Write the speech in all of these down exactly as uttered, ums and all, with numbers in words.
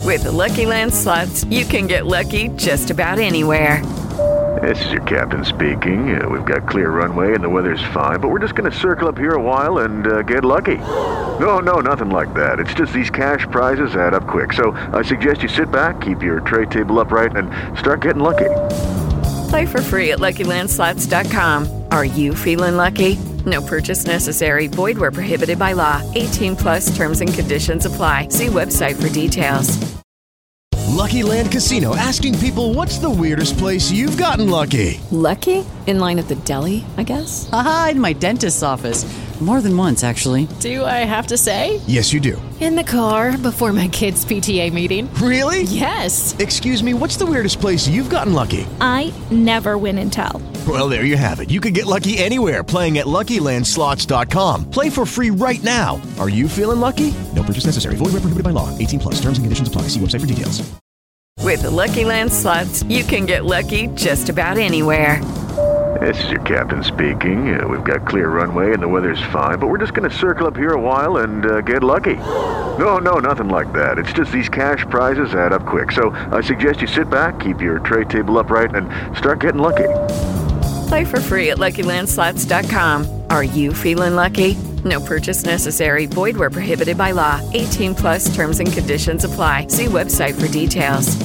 With the Lucky Land Slots, you can get lucky just about anywhere. This is your captain speaking. Uh, we've got clear runway and the weather's fine, but we're just going to circle up here a while and uh, get lucky. No, no, nothing like that. It's just these cash prizes add up quick. So I suggest you sit back, keep your tray table upright, and start getting lucky. Play for free at Lucky Land Slots dot com. Are you feeling lucky? No purchase necessary. Void where prohibited by law. eighteen plus terms and conditions apply. See website for details. Lucky Land Casino, asking people, what's the weirdest place you've gotten lucky? Lucky? In line at the deli, I guess? Aha, in my dentist's office. More than once, actually. Do I have to say? Yes, you do. In the car before my kids' P T A meeting. Really? Yes. Excuse me, what's the weirdest place you've gotten lucky? I never win and tell. Well, there you have it. You can get lucky anywhere, playing at Lucky Land Slots dot com. Play for free right now. Are you feeling lucky? No purchase necessary. Void where prohibited by law. eighteen plus. Terms and conditions apply. See website for details. With the Lucky Land Slots, you can get lucky just about anywhere. This is your captain speaking. Uh, we've got clear runway and the weather's fine, but we're just going to circle up here a while and uh, get lucky. No, no, nothing like that. It's just these cash prizes add up quick. So I suggest you sit back, keep your tray table upright, and start getting lucky. Play for free at Lucky Land Slots dot com. Are you feeling lucky? No purchase necessary. Void where prohibited by law. eighteen plus terms and conditions apply. See website for details.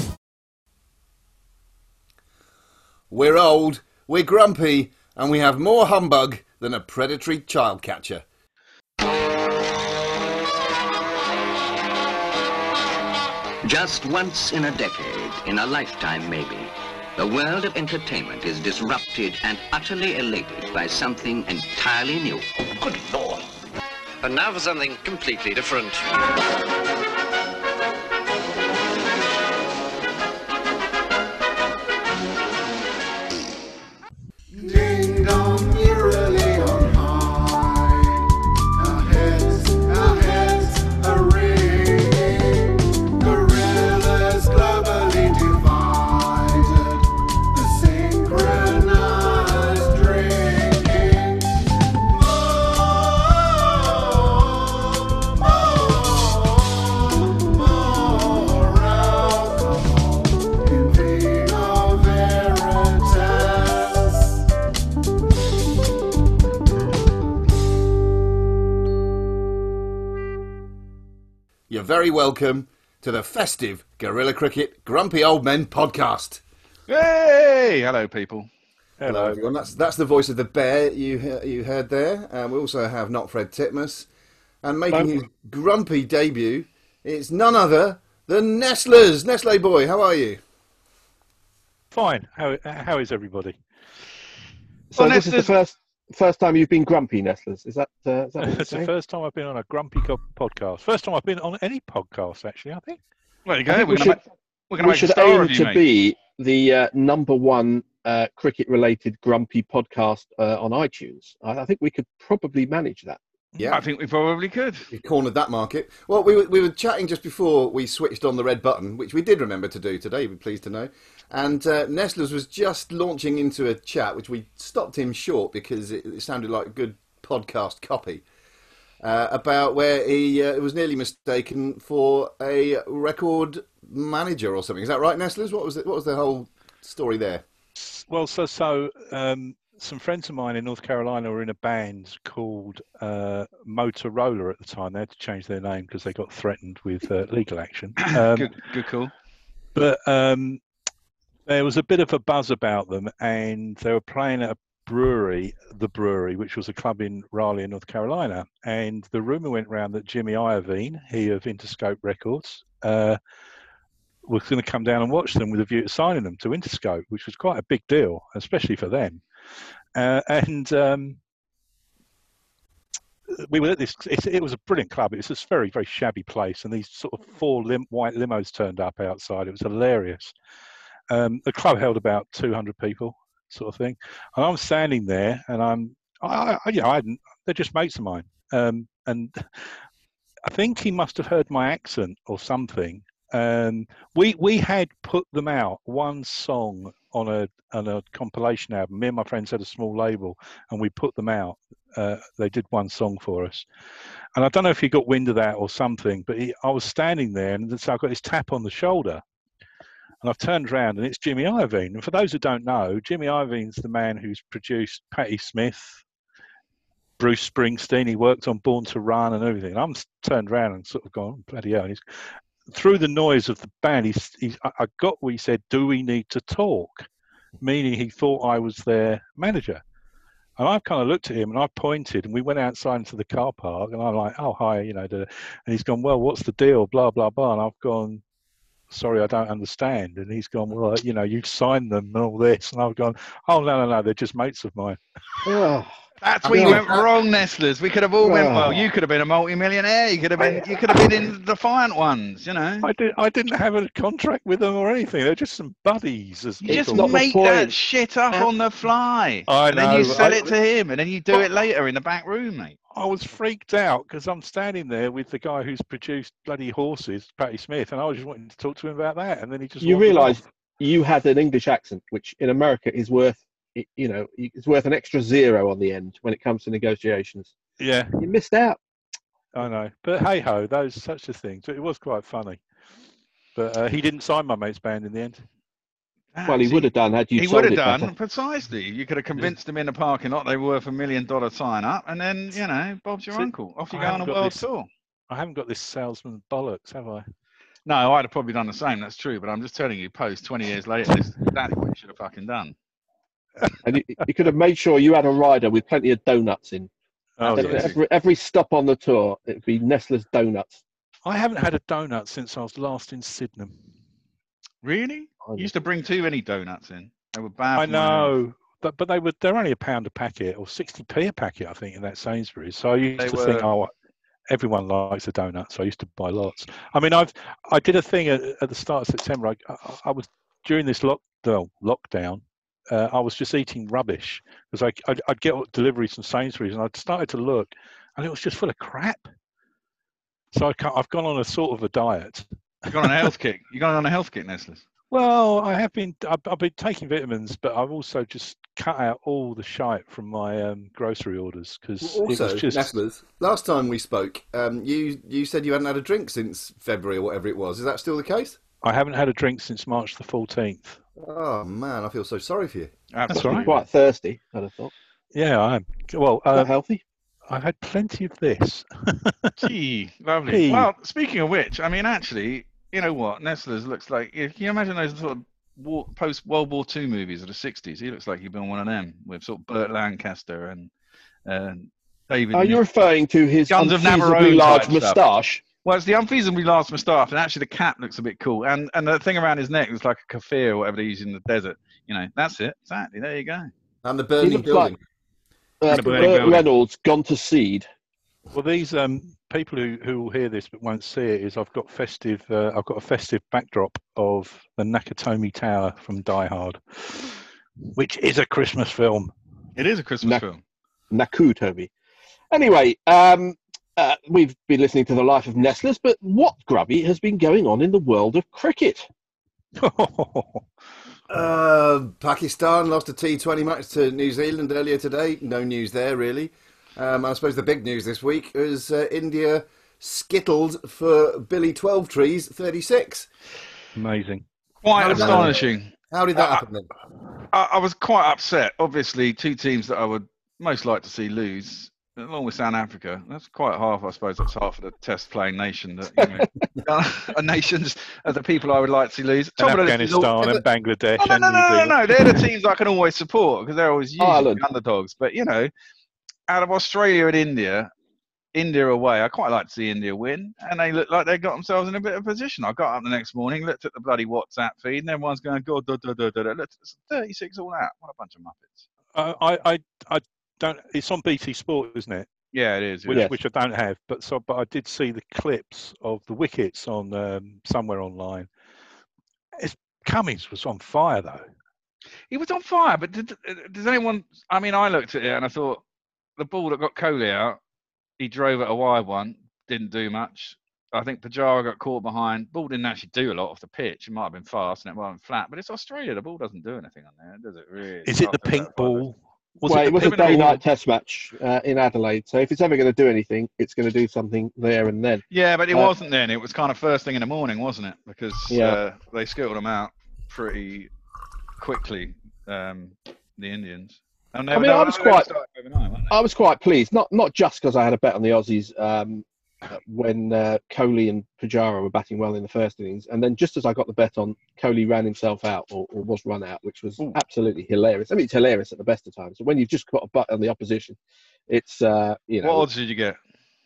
We're old, we're grumpy, and we have more humbug than a predatory child catcher. Just once in a decade, in a lifetime maybe, the world of entertainment is disrupted and utterly elated by something entirely new. Good Lord. And now for something completely different. Ding dong, eerily on high. Our heads, our heads are ringing. Gorillas globally divided. The synchronized drinking. More, more, more alcohol in vino veritas. You're very welcome to the festive Gorilla Cricket Grumpy Old Men podcast. Hey! Hello, people. Hello, everyone. That's that's the voice of the bear you he- you heard there. Um, we also have Not Fred Titmus, and making his grumpy debut, it's none other than Nestlers. Nestle boy, how are you? Fine. How how is everybody? So Well, this is the Nestlers- first first time you've been grumpy, Nestlers. Is that uh, is that what you're It's the saying? first time I've been on a grumpy co- podcast. First time I've been on any podcast, actually. I think. There you I go. think We're we going to should, make, we're gonna we make a should star aim of you, to mate. be the uh, number one uh, cricket-related grumpy podcast uh, on iTunes. I, I think we could probably manage that. Yeah, I think we probably could. We've cornered that market. Well, we were, we were chatting just before we switched on the red button, which we did remember to do today, we're pleased to know. And uh, Nestlers was just launching into a chat, which we stopped him short because it, it sounded like good podcast copy, uh, about where he uh, was nearly mistaken for a record manager or something. Is that right, Nestlers? What was it? What was the whole story there? Well, so so um, some friends of mine in North Carolina were in a band called uh, Motorola at the time. They had to change their name because they got threatened with uh, legal action. Um, good, good call. But um, there was a bit of a buzz about them, and they were playing at a brewery, the brewery, which was a club in Raleigh, North Carolina. And the rumor went round that Jimmy Iovine, he of Interscope Records, uh, was going to come down and watch them with a view to signing them to Interscope, which was quite a big deal, especially for them. Uh, and um, we were at this, it, it was a brilliant club. It was this very, very shabby place, and these sort of four lim, white limos turned up outside. It was hilarious. Um, the club held about two hundred people, sort of thing. And I'm standing there, and I'm, I, I, you know, I hadn't, they're just mates of mine. Um, and I think he must have heard my accent or something. Um, we we had put them out one song on a on a compilation album. Me and my friends had a small label, and we put them out. Uh, they did one song for us, and I don't know if he got wind of that or something. But he, I was standing there, and so I got this tap on the shoulder, and I've turned around, and it's Jimmy Iovine. And for those who don't know, Jimmy Iovine's the man who's produced Patti Smith, Bruce Springsteen. He worked on Born to Run and everything. And I'm turned around and sort of gone, bloody hell. And he's, through the noise of the band, he's, he's, I got what he said, do we need to talk? Meaning he thought I was their manager. And I kind of looked at him and I pointed and we went outside into the car park and I'm like, oh, hi, you know. And he's gone, well, what's the deal? Blah, blah, blah. And I've gone, sorry, I don't understand. And he's gone, well, you know, you've signed them and all this. And I've gone, oh, no, no, no, they're just mates of mine. Oh. That's where you went wrong, Nestlers. We could have all went well. You could have been a multi-millionaire. You could have been. You could have been in the Defiant Ones. You know. I did. I didn't have a contract with them or anything. They're just some buddies. As you just make that shit up on the fly, I and know. then you sell I, it to him, and then you do it later in the back room, mate. I was freaked out because I'm standing there with the guy who's produced bloody Horses, Patti Smith, and I was just wanting to talk to him about that, and then he just. You realise you had an English accent, which in America is worth. You know, it's worth an extra zero on the end when it comes to negotiations. Yeah, you missed out. I know, but hey ho, those such a thing. So it was quite funny, but uh, he didn't sign my mate's band in the end. Well, he would have done had you. He sold would have it done better. precisely. You could have convinced him in the parking lot they were worth a million dollar sign up, and then you know, Bob's your See, uncle. Off you I go on a haven't got world this- tour. I haven't got this salesman bollocks, have I? No, I'd have probably done the same. That's true, but I'm just telling you, post twenty years later, this is exactly what you should have fucking done. And you, you could have made sure you had a rider with plenty of donuts in. Oh, every, yes. every, every stop on the tour, it'd be Nestle's donuts. I haven't had a donut since I was last in Sydenham. Really? You used to bring too many donuts in. They were bad. I for my health. know, but but they were they're only a pound a packet or sixty p a packet, I think, in that Sainsbury's. So I used They to were- think, oh, everyone likes a donut, so I used to buy lots. I mean, I've I did a thing at, at the start of September. I, I, I was during this lockdown lockdown. Uh, I was just eating rubbish because I I'd, I'd get deliveries from Sainsbury's and I'd started to look, and it was just full of crap. So I can't, I've gone on a sort of a diet. You got on a health kick. You got on a health kick, Nestle's. Well, I have been. I've, I've been taking vitamins, but I've also just cut out all the shite from my um, grocery orders because it Also, was just. Nestlers, last time we spoke, um, you you said you hadn't had a drink since February or whatever it was. Is that still the case? I haven't had a drink since March the fourteenth. Oh man, I feel so sorry for you. That's all right. Quite thirsty, I'd have thought. Yeah, I am. Well, Not uh, healthy. I've had plenty of this. Gee, lovely. Gee. Well, speaking of which, I mean, actually, you know what? Nestle's looks like. Can you imagine those sort of war, post World War Two movies of the sixties? He looks like he'd been on one of them with sort of Burt Lancaster and and David. Are you referring to his Guns of unfeasibly Navarone large type stuff. moustache? Well, it's the unfeasibly large moustache, and actually the cap looks a bit cool, and and the thing around his neck looks like a kafir or whatever they use in the desert. You know, that's it. Exactly. There you go. And the He burning looks building. like uh, The burning Burt building. Reynolds gone to seed. Well, these um, people who, who will hear this but won't see it is I've got festive. Uh, I've got a festive backdrop of the Nakatomi Tower from Die Hard, which is a Christmas film. It is a Christmas Nak- film. Naku, Toby. Anyway, um, uh, we've been listening to the life of Nestle's, but what, Grubby, has been going on in the world of cricket? Uh, Pakistan lost a T twenty match to New Zealand earlier today. No news there, really. Um, I suppose the big news this week is uh, India skittled for Billy Twelve Trees thirty-six. Amazing. Quite How did that- astonishing. How did that Uh, happen then? I, I was quite upset. Obviously, two teams that I would most like to see lose, along with South Africa. That's quite half, I suppose. That's half of the test-playing nation. That you know, a nations of the people I would like to see lose. And Top of the list is all- Afghanistan and Bangladesh Oh, no, and no, New no, no, Zealand. no. They're the teams I can always support because they're always usually Ireland. underdogs. But you know, out of Australia and India, India away, I quite like to see India win, and they look like they got themselves in a bit of position. I got up the next morning, looked at the bloody WhatsApp feed, and everyone's going, "God, da, da, da, da, da." Look, it's thirty-six all out. What a bunch of muppets! Uh, I, I, I don't. It's on B T Sport, isn't it? Yeah, it is. Which, Yes. which I don't have, but so, but I did see the clips of the wickets on um, somewhere online. It's, Cummins was on fire though. He was on fire, but did, does anyone? I mean, I looked at it and I thought the ball that got Kohli out, he drove at a wide one, didn't do much. I think Pajara got caught behind. Ball didn't actually do a lot off the pitch. It might have been fast and it might have been flat, but it's Australia. The ball doesn't do anything on there, does it? Really? Is it the pink ball? Was well, it, it was a day-night test match uh, in Adelaide. So if it's ever going to do anything, it's going to do something there and then. Yeah, but it uh, wasn't then. It was kind of first thing in the morning, wasn't it? Because yeah. uh, they skittled them out pretty quickly, um, the Indians. And they, I mean, they, I was they quite, overnight, I was quite pleased. Not not just because I had a bet on the Aussies um, when uh, Kohli and Pujara were batting well in the first innings, and then just as I got the bet on, Kohli ran himself out or, or was run out, which was Ooh. absolutely hilarious. I mean, it's hilarious at the best of times. So when you've just got a bet on the opposition, it's uh, you know. What odds did you get?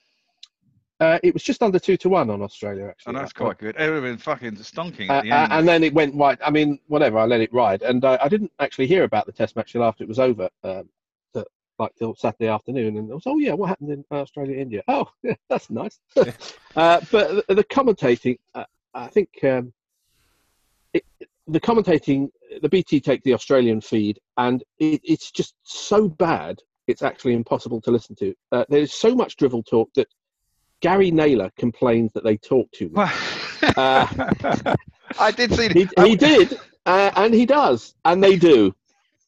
Uh, it was just under two to one on Australia, actually. Oh, that's quite good. It would have been fucking stonking uh, at the end. Uh, and then it went right. I mean, whatever. I let it ride, and uh, I didn't actually hear about the Test match till after it was over, um, to, like till Saturday afternoon. And I was, oh yeah, what happened in Australia, India? Oh, yeah, that's nice. uh, but the, the commentating, uh, I think, um, it, the commentating, the B T take the Australian feed, and it, it's just so bad. It's actually impossible to listen to. Uh, there's so much drivel talk that Gary Naylor complains that they talk too much. uh, I did see he, he did, uh, and he does, and they do.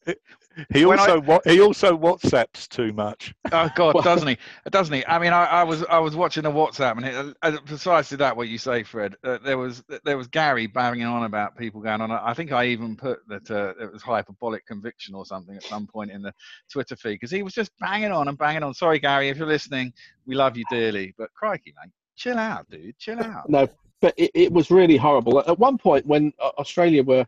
He also I, he also WhatsApps too much. Oh God, doesn't he? Doesn't he? I mean, I, I was I was watching a WhatsApp, and it, uh, precisely that what you say, Fred. Uh, there was there was Gary banging on about people going on. I think I even put that uh, it was hyperbolic conviction or something at some point in the Twitter feed, because he was just banging on and banging on. Sorry, Gary, if you're listening, we love you dearly, but crikey, mate, chill out, dude, chill out. No, but it, it was really horrible. At one point, when Australia were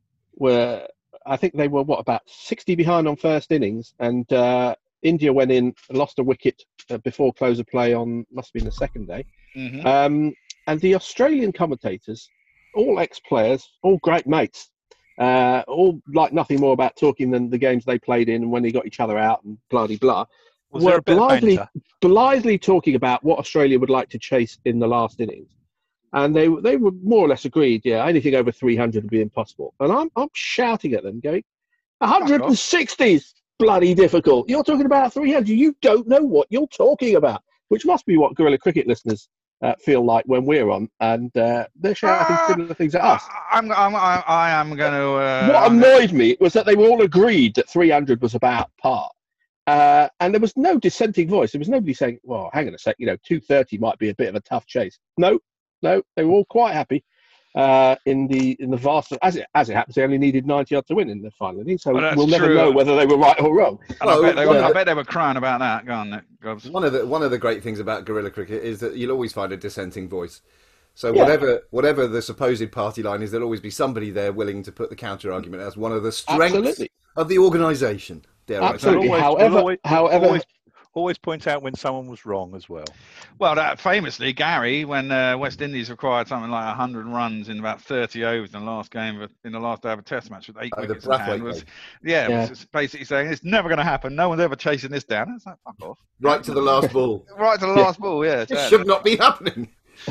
were I think they were, what, about sixty behind on first innings, and uh, India went in and lost a wicket uh, before close of play on, must have been the second day. Mm-hmm. Um, and the Australian commentators, all ex-players, all great mates, uh, all like nothing more about talking than the games they played in and when they got each other out and blah-de-blah, Was there were a bit of blithely, banter? blithely talking about what Australia would like to chase in the last innings. And they they were more or less agreed, yeah, anything over three hundred would be impossible. And I'm I'm shouting at them, going, one hundred sixty is bloody difficult. You're talking about three hundred. You don't know what you're talking about, which must be what Guerrilla Cricket listeners uh, feel like when we're on, and uh, they're shouting uh, similar things at us. I'm, I'm, I, I am going to... Uh, what annoyed me was that they were all agreed that three hundred was about par. Uh, and there was no dissenting voice. There was nobody saying, well, hang on a sec, you know, two thirty might be a bit of a tough chase. No. No, they were all quite happy uh, in the in the vast. As it as it happens, they only needed ninety odd to win in the final inning, so well, we'll never true. know whether they were right or wrong. And well, I, bet they were, uh, I bet they were crying about that. Go on, Nick. Go on. One of the one of the great things about guerrilla cricket is that you'll always find a dissenting voice. So Yeah. whatever whatever the supposed party line is, there'll always be somebody there willing to put the counter argument as one of the strengths Absolutely. of the organisation. Dare I say. Absolutely. Always- however, always- however, always, always point out when someone was wrong as well. Well, that famously, Gary, when uh, West Indies required something like one hundred runs in about thirty overs in the last game of a, in the last day of a Test match with eight Oh, the wickets in hand, Brathwaite was game. yeah, Yeah. was just basically saying it's never going to happen. No one's ever chasing this down. It's like fuck off. Right to the last ball. Right to the Yeah. last ball. Yeah, It exactly. should not be happening.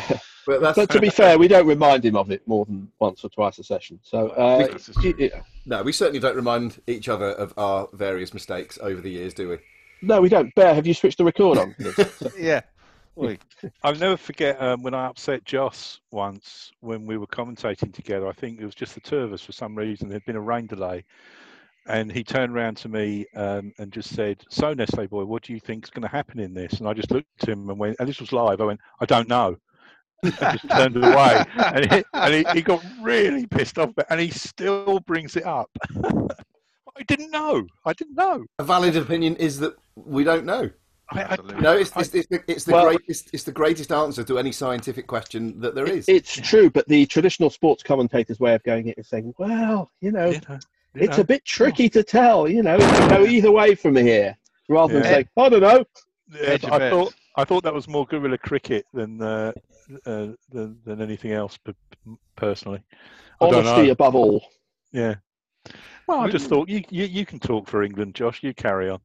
But that's but to be fair, we don't remind him of it more than once or twice a session. So, uh, This is true. yeah. no, we certainly don't remind each other of our various mistakes over the years, do we? No, we don't. Bear, have you switched the record on? Yeah. Oi. I'll never forget um, when I upset Joss once when we were commentating together. I think it was just the two of us for some reason. There'd been a rain delay. And he turned around to me um, and just said, so, Nestle boy, what do you think is going to happen in this? And I just looked at him and went, and this was live. I went, I don't know. I just turned it away. And, he, and he, he got really pissed off. And he still brings it up. I didn't know. I didn't know. A valid opinion is that we don't know. I, I, No, it's, it's, it's, the, it's the Well- greatest. It's the greatest answer to any scientific question that there is. It's true, but the traditional sports commentator's way of going it is saying, well, you know, you know, you it's know. a bit tricky to tell, you know, it can go either way from here, rather than Yeah. saying, I don't know. Yeah, Hedge your I bets. thought I thought that was more guerrilla cricket than uh, uh, than, than anything else. But personally, I don't Honesty know. above all. Yeah. Well, I just thought you, you you can talk for England, Josh. You carry on.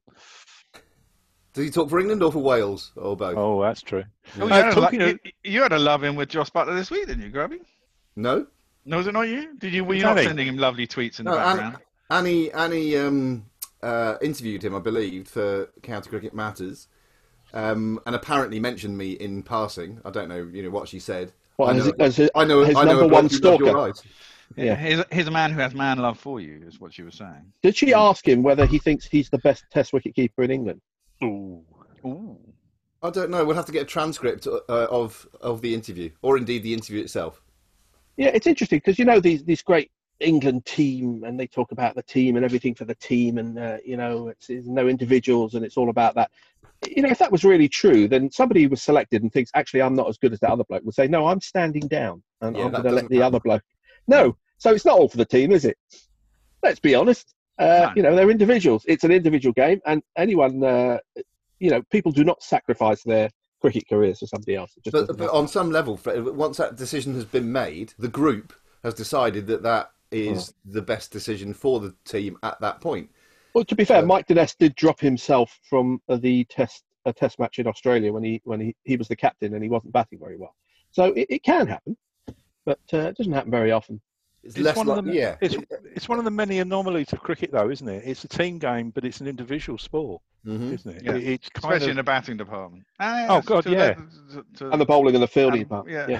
Does he talk for England or for Wales or both? Oh, that's true. Oh, you, Uh, had a lo- talking you, of- you had a love in with Josh Butler this week, didn't you, Grubby? No, No, was it not you? Did you? Were you It's not Annie. sending him lovely tweets in the no. background? An- Annie, Annie um, uh, interviewed him, I believe, for County Cricket Matters, um, and apparently mentioned me in passing. I don't know, you know, what she said. Well, I his, know, his, his, I know, his I know number a bloke one who loves your stalker. eyes. Yeah, he's, he's a man who has man love for you, is what she was saying. Did she ask him whether he thinks he's the best Test wicketkeeper in England? Ooh. Ooh. I don't know. We'll have to get a transcript uh, of of the interview, or indeed the interview itself. Yeah, it's interesting because you know these these great England team, and they talk about the team and everything for the team, and uh, you know it's, it's no individuals, and it's all about that. You know, if that was really true, then somebody who was selected and thinks actually I'm not as good as that other bloke would say, no, I'm standing down, and Yeah, I'm that going to let doesn't the happen. other bloke. No, so it's not all for the team, is it? Let's be honest. Uh, No. You know, they're individuals. It's an individual game, and anyone, uh, you know, people do not sacrifice their cricket careers for somebody else. It just But, doesn't but happen. on some level, Fred, once that decision has been made, the group has decided that that is the best decision for the team at that point. Well, to be fair, Mike Dennis did drop himself from uh, the test a test match in Australia when he when he, he was the captain and he wasn't batting very well. So it, it can happen, but uh, it doesn't happen very often. It's, It's less one, like, of the, yeah. it's, it's one of the many anomalies of cricket, though, isn't it? It's a team game, but it's an individual sport, Mhm. isn't it? Yeah. It- It's kind Especially of... in the batting department. Ah, Oh, yes, God, to yeah. the- to- to- And the bowling and the fielding um, part. yeah. Yeah.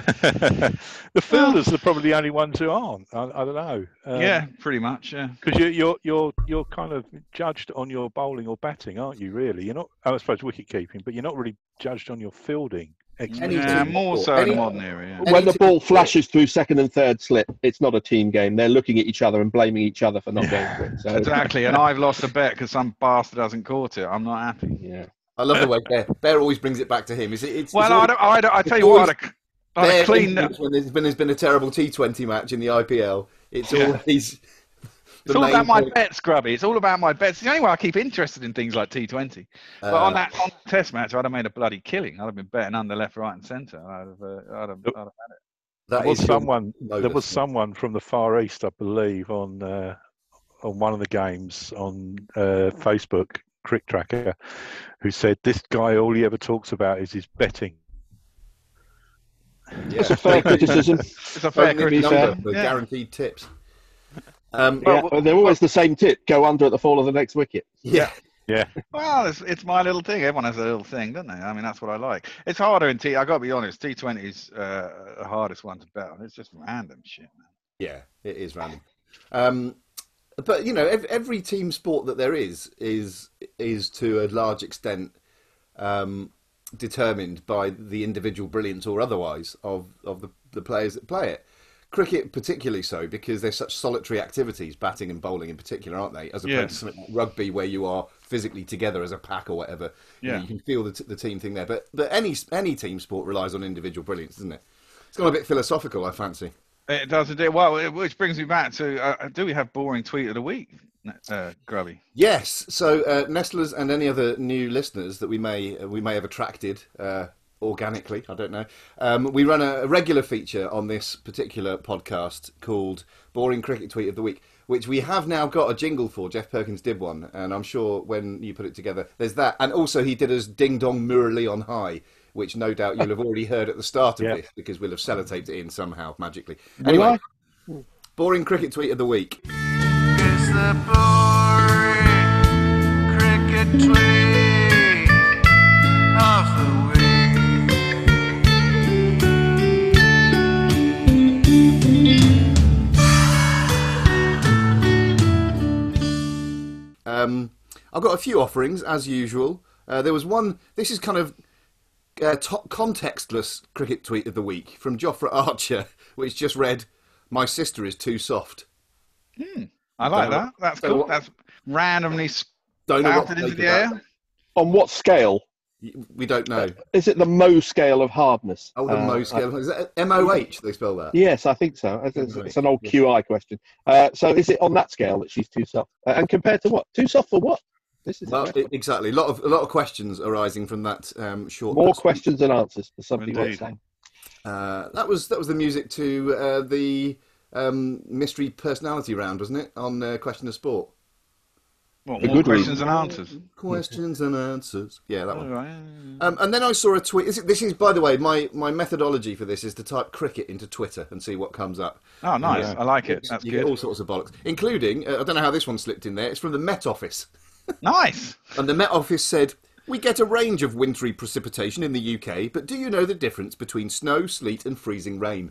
the fielders are probably the only ones who aren't. I, I don't know. Um, yeah, pretty much. Yeah. Because you're, you're you're you're kind of judged on your bowling or batting, aren't you? Really, you're not. I suppose wicket keeping, but you're not really judged on your fielding. Any Yeah, team more sport, so in any- the modern era. Yeah. Any When the team ball sport. flashes through second and third slip, it's not a team game. They're looking at each other and blaming each other for not going for it. So, Exactly, and I've lost a bet because some bastard hasn't caught it. I'm not happy. yeah. I love the way Bear, Bear always brings it back to him. Is it? It's, Well, it's I always- don't, I don't, I tell it's you what, always I'd have, I'd have Bear cleaned. influence when there's been, there's been a terrible T twenty match in the I P L. It's Yeah. always. It's the all main about my point. bets, Grubby. It's all about my bets. It's the only way I keep interested in things like T twenty. But Uh, on that on the test match, I'd have made a bloody killing. I'd have been betting under, left, right, and centre. I'd have, uh, I'd have, I'd have had it. That There was is your someone. There modus. was someone from the Far East, I believe, on uh, on one of the games on uh, Facebook, Crick Tracker, who said this guy all he ever talks about is his betting. Yeah. It's a fair criticism. It's a fair Don't give me criticism. number for Yeah. guaranteed tips. Um, Yeah, but they're always the same tip. Go under at the fall of the next wicket. yeah. Yeah, Well, it's, it's my little thing. Everyone has a little thing, don't they? I mean, that's what I like. It's harder in T. I got to be honest. T twenty's uh, the hardest one to bet on. It's just random shit, man. Yeah, it is random. Um, but you know, every, every team sport that there is is is to a large extent um, determined by the individual brilliance or otherwise of of the, the players that play it. Cricket particularly so because they're such solitary activities, batting and bowling in particular, aren't they? As opposed Yeah. to something like rugby where you are physically together as a pack or whatever. You know, Yeah. you can feel the, t- the team thing there. But but any any team sport relies on individual brilliance, doesn't it? It's gone a bit philosophical, I fancy. It does indeed. Well, it- which brings me back to: uh, do we have boring tweet of the week, uh, Grubby? Yes. So uh, Nestlers and any other new listeners that we may we may have attracted uh, organically, I don't know. Um, we run a, a regular feature on this particular podcast called Boring Cricket Tweet of the Week, which we have now got a jingle for. Jeff Perkins did one, and I'm sure when you put it together, there's that. And also he did us Ding Dong Murally on High, which no doubt you'll have already heard at the start of Yeah. this because we'll have sellotaped it in somehow magically. Will Anyway, I? Boring Cricket Tweet of the Week. It's the boring cricket tweet of the week. Um, I've got a few offerings, as usual. Uh, there was one, this is kind of uh, top contextless cricket tweet of the week from Jofra Archer, which just read, "My sister is too soft." Hmm. I like Don't know- that. That's don't know cool. what- That's randomly Don't know what spouted to into make the of air. On what scale? that. We don't know. Is it the Mohs scale of hardness? Oh, the Uh, Mo scale. Is that M O H they spell that? Yes, I think so. It's, it's- it's an old Q I question. Uh, so is it on that scale that she's too soft? Uh, and compared to what? Too soft for what? This is Well, i- exactly. A lot of a lot of questions arising from that um, short. more passage. questions than answers for somebody Indeed. once saying. Uh, that was that was the music to uh, the um, mystery personality round, wasn't it? On uh, Question of Sport. What, The more good questions reason. and answers. Questions and answers. Yeah, that one. Alright. Um, and then I saw a tweet. This is, this is, by the way, my, my methodology for this is to type cricket into Twitter and see what comes up. Oh, nice. Yeah. I like it. That's you good. get all sorts of bollocks, including, uh, I don't know how this one slipped in there, it's from the Met Office. Nice. And the Met Office said, We get a range of wintry precipitation in the U K, but do you know the difference between snow, sleet and freezing rain?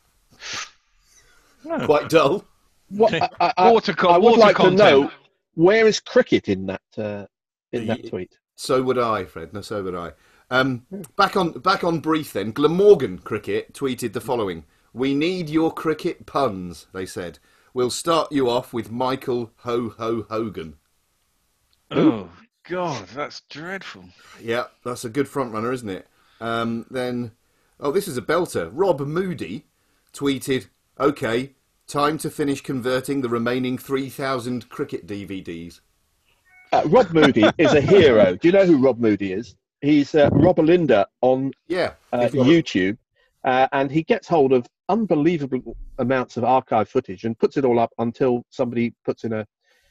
No. Quite dull. What, I, I, water co- I would water like content. to know, where is cricket in that uh, in that tweet? So would I, Fred. No, so would I. Um, back on back on brief then. Glamorgan Cricket tweeted the following: "We need your cricket puns," they said. "We'll start you off with Michael Ho Ho Hogan." Oh God, that's dreadful. Yeah, that's a good front runner, isn't it? Um, then, oh, this is a belter. Rob Moody tweeted, "Okay, time to finish converting the remaining three thousand cricket D V Ds." Uh, Rob Moody is a hero. Do you know who Rob Moody is? He's uh, Robalinda on yeah, uh, YouTube, uh, and he gets hold of unbelievable amounts of archive footage and puts it all up until somebody puts in a,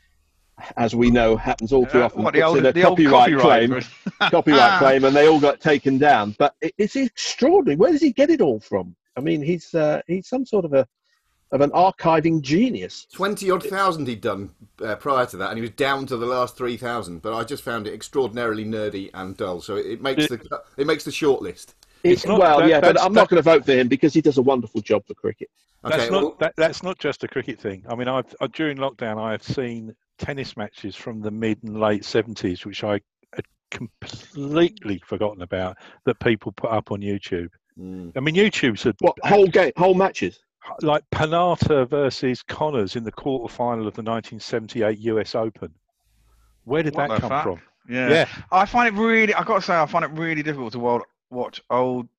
as we know, happens all too Uh, often, what, puts the old- in a the old copyright, copyright claim, copyright claim, and they all got taken down. But it, it's extraordinary. Where does he get it all from? I mean, he's uh, he's some sort of a of an archiving genius. Twenty odd thousand he'd done uh, prior to that, and he was down to the last three thousand. But I just found it extraordinarily nerdy and dull, so it, it makes It- the it makes the short list. It's not- well, that- yeah, but that's- I'm not that- going to vote for him because he does a wonderful job for cricket. Okay, That's well, not that, that's not just a cricket thing. I mean, I've uh, during lockdown I have seen tennis matches from the mid and late seventies, which I had completely forgotten about, that people put up on YouTube. Mm. I mean, YouTube's a, What whole game, whole matches? like Panata versus Connors in the quarterfinal of the nineteen seventy-eight U S Open. Where did What that the come fuck? from? Yeah. Yeah. I find it really, I've got to say, I find it really difficult to wa- watch old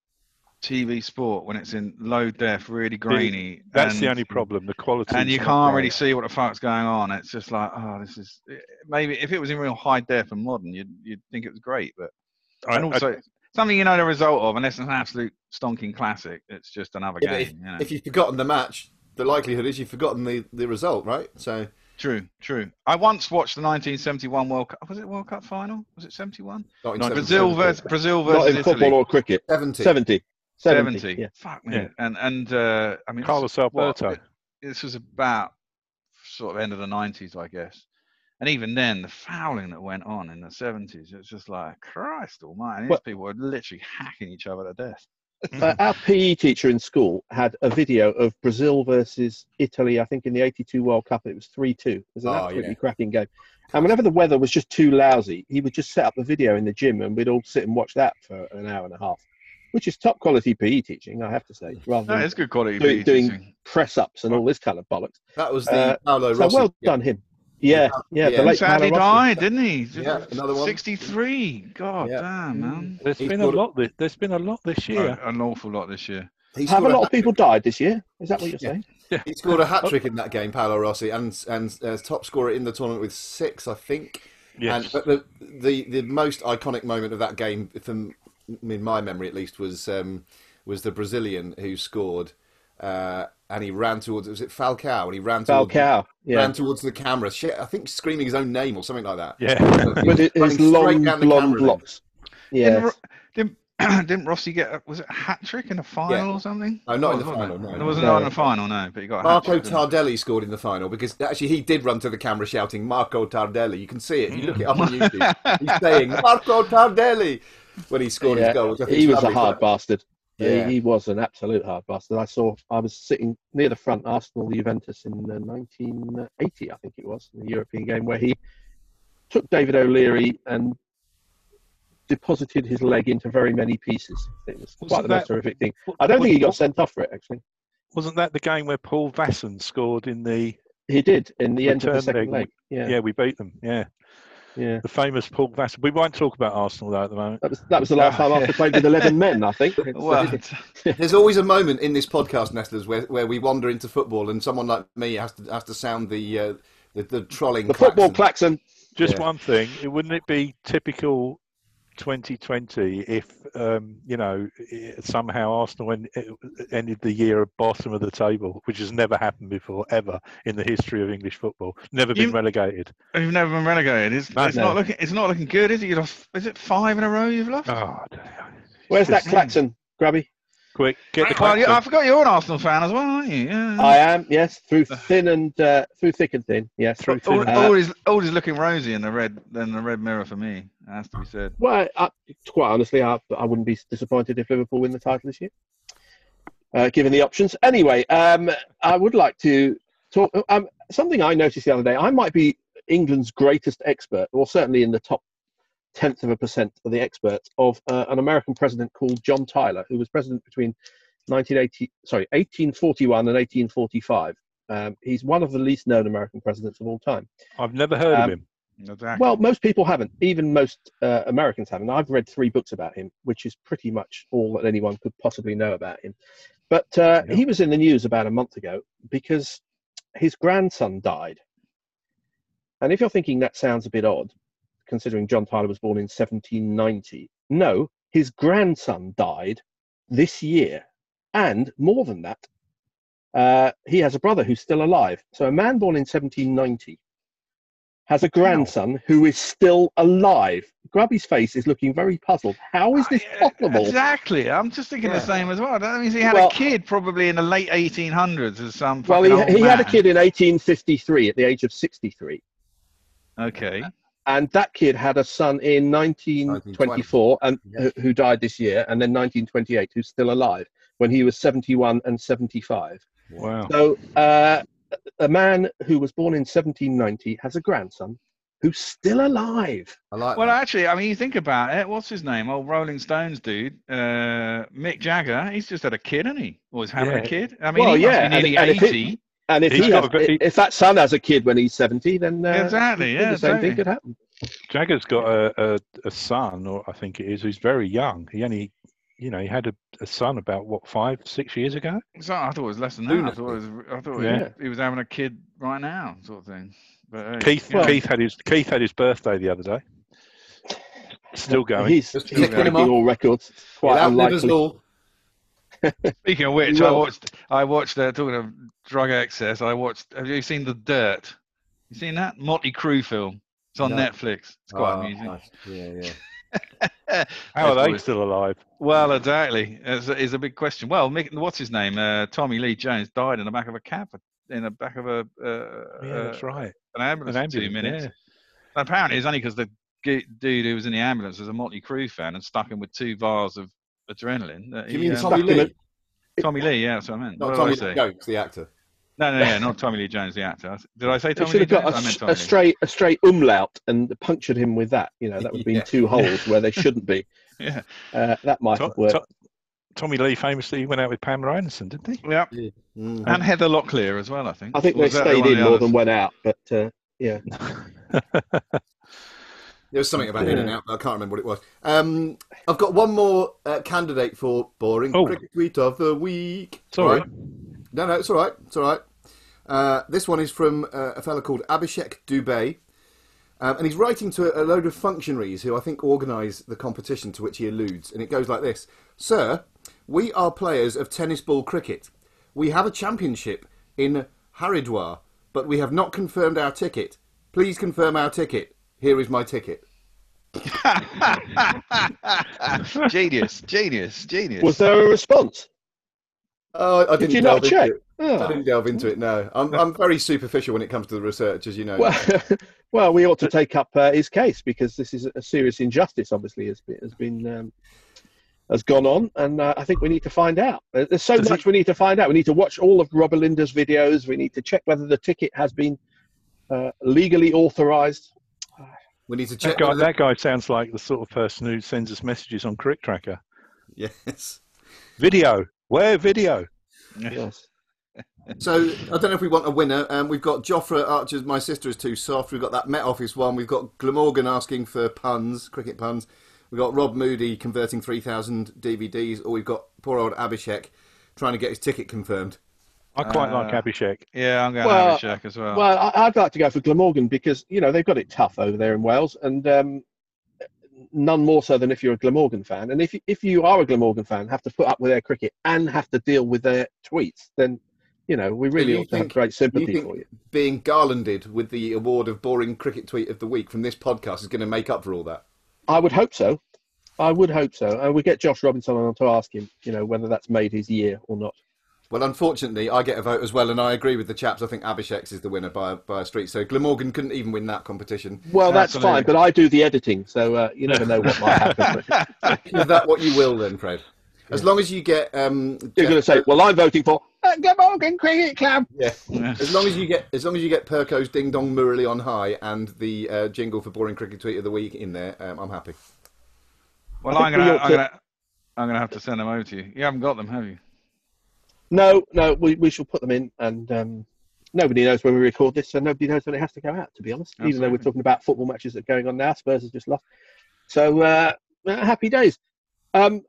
T V sport when it's in low def, really grainy. That's and, the only problem. The quality. And you can't really see what the fuck's going on. It's just like, oh, this is, maybe if it was in real high def and modern, you'd, you'd think it was great. But, and I- also, something you know the result of, unless it's an absolute stonking classic, it's just another yeah, but game. if, you know? if you've forgotten the match, the likelihood is you've forgotten the, the result, right? So True, true. I once watched the nineteen seventy-one World Cup. Was it World Cup final? Was it seventy-one? not in No, seventy- Brazil versus Brazil versus Not in Italy. football or cricket. seventy. seventy. seventy. seventy. Yeah. Fuck me. And and uh, I mean, Carlos this is what- Alberto. This was about sort of end of the nineties, I guess. And even then, the fouling that went on in the seventies, it's just like, Christ almighty, these Well- people were literally hacking each other to death. Uh, our P E teacher in school had a video of Brazil versus Italy, I think in the eighty-two World Cup. It was three two. It was an Oh, absolutely yeah. cracking game. And whenever the weather was just too lousy, he would just set up the video in the gym and we'd all sit and watch that for an hour and a half, which is top quality P E teaching, I have to say, rather That than is good quality. doing, P E doing teaching. press-ups and all this kind of bollocks. That was the Uh, Paolo So Rossi. well done him. Yeah, yeah, Yeah. the late Sadly Paolo Rossi. died, didn't he? Yeah, another one. sixty-three. God Yeah. damn, man. There's He's been a got a- lot. This, there's been a lot this year. An awful lot this year. He Have a scored lot of hat-trick. people died this year? Is that what you're Yeah. saying? He scored a hat trick in that game, Paolo Rossi, and and uh, top scorer in the tournament with six, I think. Yes. And, but the, the the most iconic moment of that game, from in my memory at least, was um, was the Brazilian who scored, uh, and he ran towards. Was it Falcao? And he ran towards. Falcao, yeah. Ran towards the camera. Shit, I think screaming his own name or something like that. Yeah. He With was his running straight long down the blonde camera then. locks. Didn't, Yeah. Ro- didn't, didn't Rossi get, a, was it a hat trick in a final Yeah. or something? No, not in the Wasn't final, it? no. It wasn't No. in the final, no, but he got a hat Marco trick. didn't he? Tardelli scored in the final because actually he did run to the camera shouting Marco Tardelli. You can see it if you look it up on YouTube. He's saying Marco Tardelli when he scored Yeah, his goal. Which I think he is was a lovely. hard bastard. Yeah. He, he was an absolute hard bastard. I saw. I was sitting near the front, Arsenal Juventus in uh, nineteen eighty, I think it was, in the European game, where he took David O'Leary and deposited his leg into very many pieces. It was quite Wasn't the that- most horrific thing. I don't think he got sent off for it. Actually, Wasn't that the game where Paul Vasson scored in the he did in the end of the return second leg. leg? Yeah, Yeah, we beat them. Yeah. yeah. The famous Paul Vasson. We won't talk about Arsenal though at the moment. That was that was the last time Arsenal played with eleven men. I think. It's, uh, Well, There's always a moment in this podcast, Nestlers, where, where we wander into football and someone like me has to has to sound the uh, the, the trolling the football klaxon. klaxon. Just Yeah. one thing. It wouldn't it be typical twenty twenty if um, you know i- somehow Arsenal en- ended the year at bottom of the table, which has never happened before ever in the history of English football. Never been You- relegated. You've never been relegated. It's, No, it's no. not looking. It's not looking good, is it? You lost. Is it five in a row you've lost? Oh, I don't know. Where's that Just- klaxon, Grubby? Quick, get the Well, yeah, I klaxon. forgot you're an Arsenal fan as well, aren't you? Yeah. I am, yes, through thin and uh, through thick and thin. Yes, Through all, thin. Uh, all is all is looking rosy in the red, in the red mirror for me. It has to be said. Well, I, quite honestly, I, I wouldn't be disappointed if Liverpool win the title this year, uh, given the options. Anyway, um, I would like to talk. Um, something I noticed the other day. I might be England's greatest expert, or certainly in the top tenth of a percent of the experts of uh, an American president called John Tyler, who was president between nineteen eighty, sorry, eighteen forty-one and eighteen forty-five. Um, he's one of the least known American presidents of all time. I've never heard um, of him. Exactly. Well, most people haven't. Even most uh, Americans haven't. I've read three books about him, which is pretty much all that anyone could possibly know about him. But uh, Yeah. he was in the news about a month ago because his grandson died. And if you're thinking that sounds a bit odd, considering John Tyler was born in seventeen ninety, no, his grandson died this year. And more than that, uh, he has a brother who's still alive. So a man born in seventeen ninety has a grandson who is still alive. Grubby's face is looking very puzzled. How is this possible? Exactly. I'm just thinking Yeah. the same as well. That means he had Well- a kid probably in the late eighteen hundreds as some Well, fucking old he, he had a man. kid in eighteen fifty-three at the age of sixty-three. Okay. And that kid had a son in nineteen twenty-four, and who, who died this year, and then nineteen twenty-eight, who's still alive, when he was seventy-one and seventy-five. Wow. So uh, a man who was born in seventeen ninety has a grandson who's still alive. I like Well, actually, I mean, you think about it. What's his name? Old Rolling Stones dude, uh, Mick Jagger. He's just had a kid, hasn't he? Or is having Yeah. a kid? I mean, Well, he yeah, must be nearly and- and if it- eighty. And if He's he got has, a bit- if that son has a kid when he's seventy, then uh, Exactly, yeah, the same totally. thing could happen. Jagger's got a, a, a son, or I think it is, who's very young. He only, you know, he had a, a son about, what, five, six years ago? So I thought it was less than that. I thought it was. I thought Yeah. he, he was having a kid right now, sort of thing. But uh, Keith yeah. Keith had his Keith had his birthday the other day. Still going. He's, Just he's picking breaking him up. all records. Quite He'll outlive us unlikely. all. Speaking of which, I Well- watched. I watched. Uh, talking of drug excess, I watched. Have you seen The Dirt? You seen that Motley Crue film? It's on No. Netflix. It's quite Oh, amusing. nice. Yeah, yeah. How are That's they what- still alive? Well, exactly. It's a, it's a big question. Well, Mick, what's his name? Uh, Tommy Lee Jones died in the back of a cab, in the back of a uh, Yeah, that's uh, right. an ambulance, An for two ambulance, minutes. yeah. Apparently, it's only because the g- dude who was in the ambulance was a Motley Crue fan and stuck him with two vials of adrenaline. that You he, mean um, Tommy Lee? Tommy Lee, yeah, that's what I meant. Not What Tommy did I Lee say? Jones, the actor. No, no, yeah, not Tommy Lee Jones, the actor. Did I say They Tommy should Lee have got Jones? a, I meant s- Tommy a Lee. straight a straight umlaut and punctured him with that. You know, that would have been Yeah. two holes where they shouldn't be. Yeah. Uh, that might To- have worked. To- Tommy Lee famously went out with Pamela Anderson, didn't he? Yeah. Mm. And Heather Locklear as well, I think. I think Or they was that stayed one of in the more others? than went out, but uh, yeah. There was something about in and out, but I can't remember what it was. Um, I've got one more uh, candidate for boring Oh. cricket tweet of the week. Sorry. Right. No, no, it's all right. It's all right. Uh, this one is from uh, a fella called Abhishek Dubey. Um, and he's writing to a, a load of functionaries who I think organise the competition to which he alludes. And it goes like this. Sir, we are players of tennis ball cricket. We have a championship in Haridwar, but we have not confirmed our ticket. Please confirm our ticket. Here is my ticket. Genius, genius, genius. Was there a response? Oh, I Did didn't you delve not into check? it. Oh. I didn't delve into it. No, I'm I'm very superficial when it comes to the research, as you know. Well, well, we ought to take up uh, his case because this is a serious injustice. Obviously, has been has been um, has gone on, and uh, I think we need to find out. Uh, There's so Does much it- we need to find out. We need to watch all of Robert Linda's videos. We need to check whether the ticket has been uh, legally authorised. we need to check. That guy, whether- that guy sounds like the sort of person who sends us messages on Crick Tracker. Yes. Video. Where video? Yes. So I don't know if we want a winner. Um, we've got Jofra Archer's "My Sister Is Too Soft." We've got that Met Office one. We've got Glamorgan asking for puns, cricket puns. We've got Rob Moody converting three thousand D V Ds, or we've got poor old Abhishek trying to get his ticket confirmed. I quite like Uh, Abhishek. Yeah, I'm going Well, to have a check as well. Well, I, I'd like to go for Glamorgan because you know they've got it tough over there in Wales, and um, none more so than if you're a Glamorgan fan. And if you- if you are a Glamorgan fan, have to put up with their cricket and have to deal with their tweets, then you know we really you ought to have think- great You sympathy think for you. being garlanded with the award of boring cricket tweet of the week from this podcast is going to make up for all that? I would hope so. I would hope so. And we get Josh Robinson on to ask him, you know, whether that's made his year or not. Well, unfortunately, I get a vote as well, and I agree with the chaps. I think Abhishek is the winner by, by a street. So Glamorgan couldn't even win that competition. Well, that's Absolutely. fine, but I do the editing, so uh, you never know what might happen. Is that what you will then, Fred? As long as you get... Um, You're going to say, well, I'm voting for uh, Glamorgan Cricket Club. Yeah. yeah. As long as you get as long as you get Perco's Ding Dong Murali on high and the uh, jingle for Boring Cricket Tweet of the Week in there, um, I'm happy. Well, I'm going to I'm gonna, I'm gonna have to send them over to you. You haven't got them, have you? No, no, we, we shall put them in, and um, nobody knows when we record this, so nobody knows when it has to go out, to be honest. Absolutely. Even though we're talking about football matches that are going on now, Spurs have just lost. So, uh, happy days. Um,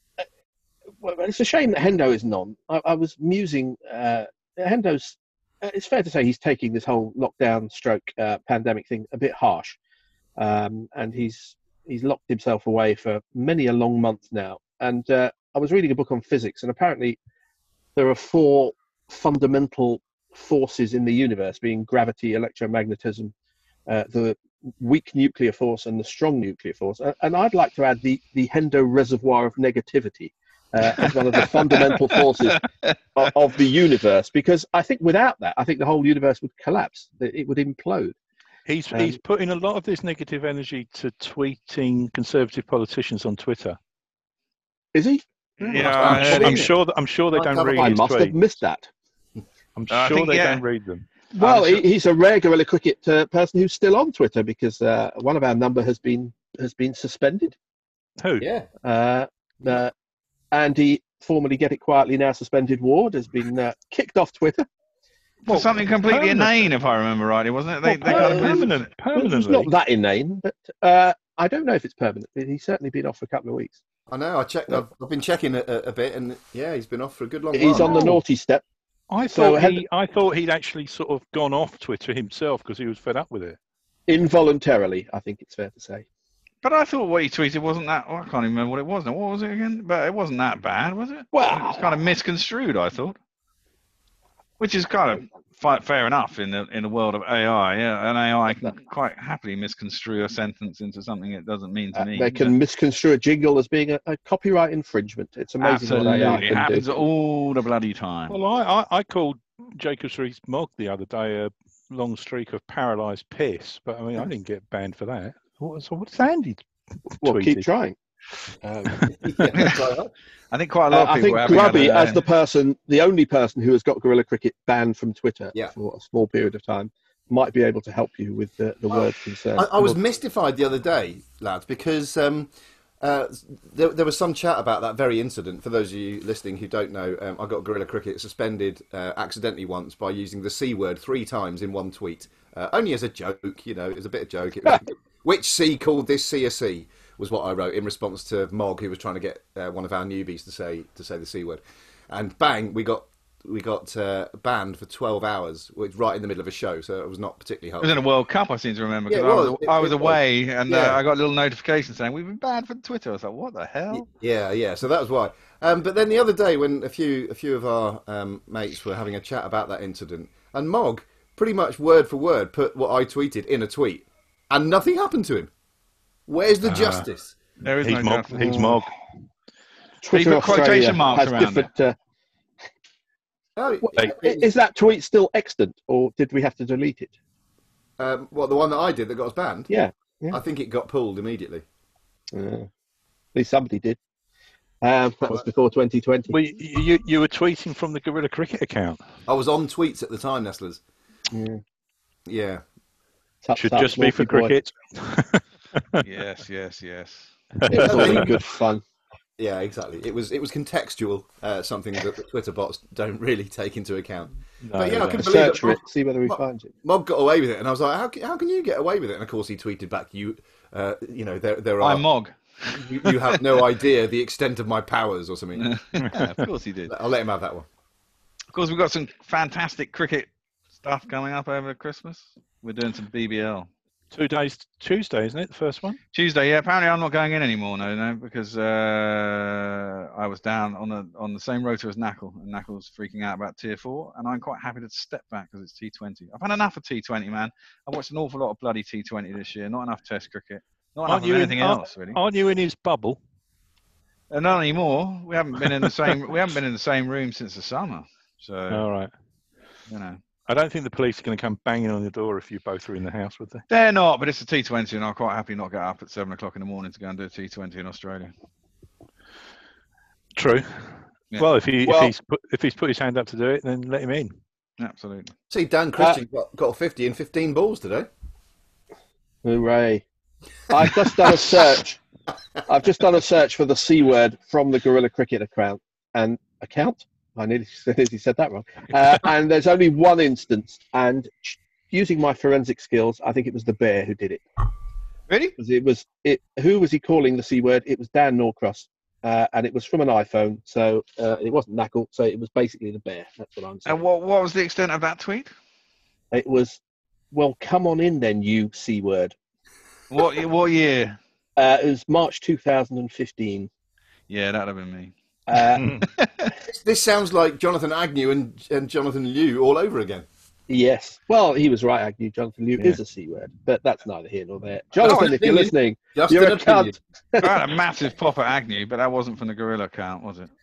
well, it's a shame that Hendo isn't on. I, I was musing, uh, Hendo's, uh, it's fair to say he's taking this whole lockdown stroke uh, pandemic thing a bit harsh, um, and he's he's locked himself away for many a long month now. And uh, I was reading a book on physics, and apparently there are four fundamental forces in the universe, being gravity, electromagnetism, uh, the weak nuclear force, and the strong nuclear force. And I'd like to add the, the Hendo reservoir of negativity uh, as one of the fundamental forces of, of the universe, because I think without that, I think the whole universe would collapse. It would implode. He's um, he's putting a lot of this negative energy to tweeting conservative politicians on Twitter. Is he? Yeah, I'm, I'm sure that I'm sure they don't read. I his must tweets. have missed that. I'm Uh, I sure think, they yeah. don't read them. Well, I'm sure- he, he's a rare Guerrilla Cricket uh, person who's still on Twitter, because uh, one of our number has been has been suspended. Who? Yeah. Uh, uh, Andy, formerly Get It Quietly, now suspended Ward, has been uh, kicked off Twitter. For Well, something completely permanent. inane, if I remember rightly, wasn't it? They, Well, they got him permanent, Well, it's permanently. not that inane, but uh, I don't know if it's permanent. He's certainly been off for a couple of weeks. I know. I checked. I've, I've been checking a, a, a bit, and yeah, he's been off for a good long while. He's on the naughty step. I So thought had- he, I thought he'd actually sort of gone off Twitter himself because he was fed up with it. Involuntarily, I think it's fair to say. But I thought what he tweeted wasn't that. Oh, I can't even remember what it was now. What was it again? But it wasn't that bad, was it? Well- it was kind of misconstrued, I thought. Which is kind of fi- fair enough in the in the world of A I. Yeah, an A I can quite happily misconstrue a sentence into something it doesn't mean to Uh, me. they can misconstrue a jingle as being a, a copyright infringement. It's amazing Absolutely, what A I it can happens do. all the bloody time. Well, I, I, I called Jacobs Rees-Mogg the other day a long streak of paralysed piss, but I mean I didn't get banned for that. What, so what's Andy Well, tweeted? keep trying. Um, I think quite a lot Uh, of I people think are having Grubby, a- as the person, the only person who has got Guerrilla Cricket banned from Twitter Yeah. for a small period of time, might be able to help you with the, the word concern. I, I was mystified the other day, lads, because um, uh, there, there was some chat about that very incident. For those of you listening who don't know, um, I got Guerrilla Cricket suspended uh, accidentally once by using the C word three times in one tweet. Uh, only as a joke, you know, it was a bit of a joke. It was, which C called this C a C was what I wrote in response to Mogg, who was trying to get uh, one of our newbies to say to say the C word. And bang, we got we got uh, banned for twelve hours, which right in the middle of a show, so it was not particularly It helpful. was in a World Cup, I seem to remember, Yeah, because it I was, was. It- I was it was. away and Yeah. uh, I got a little notification saying we've been banned from Twitter. I was like, what the hell? Yeah, yeah. So that was why. Um, but then the other day, when a few a few of our um, mates were having a chat about that incident, and Mogg pretty much word for word put what I tweeted in a tweet, and nothing happened to him. Where's the Ah. justice? There is He's no Mogg. justice. He's Mogg. Twitter put quotation Australia marks has around different. Uh, Oh, what- it- it- is that tweet still extant, or did we have to delete it? um, well, the one that I did that got us banned. Yeah, yeah. I think it got pulled immediately. Uh, at least somebody did. Um, that was before twenty twenty. Well, you, you you were tweeting from the Guerrilla Cricket account. I was on tweets at the time, Nestlers. Yeah. Yeah. Tut, Should tut, just be for naughty boy. cricket. Yes, yes, yes. It was all in good fun. Yeah, exactly. It was it was contextual, uh, something that the Twitter bots don't really take into account. but yeah, I no. couldn't believe Search for it. it, see whether we Mo- find it. Mogg got away with it, and I was like, how can, how can you get away with it? And of course, he tweeted back, "You, uh, you know, there there are I'm Mogg. you, you have no idea the extent of my powers, or something." Yeah, of course he did. I'll let him have that one. Of course, we've got some fantastic cricket stuff coming up over Christmas. We're doing some B B L. Two days, Tuesday, isn't it? The first one. Tuesday, yeah. Apparently, I'm not going in anymore, no, no, because uh, I was down on the on the same rotor as Knackle, and Knackle's freaking out about Tier Four, and I'm quite happy to step back because it's T twenty. I've had enough of T twenty, man. I've watched an awful lot of bloody T twenty this year. Not enough Test cricket. Not enough Aren't of you in- anything aren't- else, really. Aren't you in his bubble? Uh, not anymore. We haven't been in the same. We haven't been in the same room since the summer. So, all right. You know. I don't think the police are going to come banging on the door if you both are in the house, would they? They're not, but it's a T twenty, and I'm quite happy not get up at seven o'clock in the morning to go and do a T twenty in Australia. True. Yeah. Well, if he Well- if he's put if he's put his hand up to do it, then let him in. Absolutely. See, Dan Christian got, got a fifty in fifteen balls today. Hooray! I've just done a search. I've just done a search for the C word from the Gorilla Cricket account and account. I nearly, nearly said that wrong. Uh, and there's only one instance, and using my forensic skills, I think it was the bear who did it. Really? Because it was it. Who was he calling the C word? It was Dan Norcross, uh, and it was from an iPhone, so uh, it wasn't Knuckle. So it was basically the bear. That's what I'm saying. And what what was the extent of that tweet? It was, well, come on in then, you C word. What what year? Uh, it was March two thousand fifteen. Yeah, that'd have been me. Uh, This sounds like Jonathan Agnew and, and Jonathan Liu all over again. yes. Well, he was right, Agnew. Jonathan Liu Yeah. is a C word, but that's neither here nor there. Jonathan, an if you're opinion. listening, Just you're an a opinion. cunt. I had a massive pop at Agnew, but that wasn't from the Gorilla account, was it?